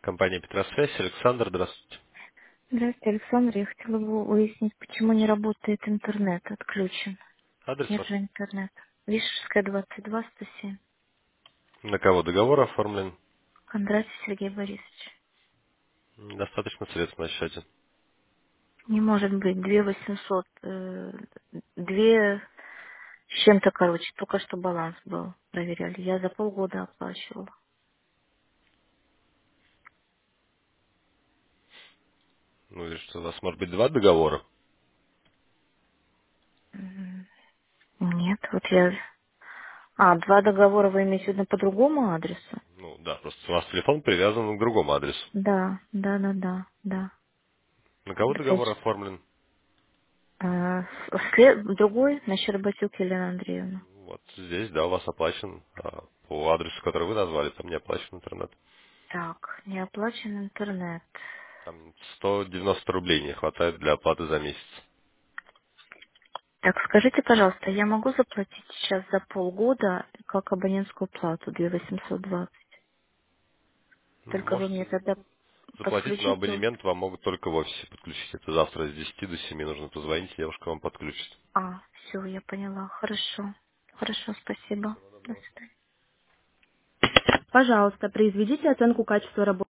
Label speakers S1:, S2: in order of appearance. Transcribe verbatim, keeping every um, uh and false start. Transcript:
S1: Компания Петросвязь. Александр, здравствуйте.
S2: Здравствуйте, Александр. Я хотела бы выяснить, почему не работает интернет, отключен.
S1: Адрес
S2: Нет
S1: ваш?
S2: же интернета. Вишерская, двадцать два, сто семь.
S1: На кого договор оформлен?
S2: Кондратий Сергей Борисович.
S1: Достаточно средств на счете.
S2: Не может быть, две восемьсот, э, две с чем-то, короче, только что баланс был, проверяли. Я за полгода оплачивала.
S1: Ну и что, у вас может быть два договора?
S2: М, Нет, вот я... А, два договора вы имеете в виду по другому адресу?
S1: Ну да, просто у вас телефон привязан к другому адресу.
S2: Да, да, да, да, да.
S1: На кого договор
S2: Значит,
S1: оформлен?
S2: а, след- другой на Щербатюк Елену Андреевну.
S1: Вот здесь, да, у вас оплачен. А по адресу, который вы назвали, там не оплачен интернет.
S2: Так, не оплачен интернет.
S1: Там сто девяносто рублей не хватает для оплаты за месяц.
S2: Так, скажите, пожалуйста, я могу заплатить сейчас за полгода как абонентскую плату две восемьсот двадцать?
S1: Ну,
S2: Только вы мне
S1: можете
S2: тогда
S1: заплатить, но
S2: подключите.
S1: абонемент вам могут только в офисе подключить. Это завтра с десяти до семи нужно позвонить, девушка вам подключит.
S2: А, все, я поняла. Хорошо. Хорошо, спасибо. До свидания. Пожалуйста, произведите оценку качества работы.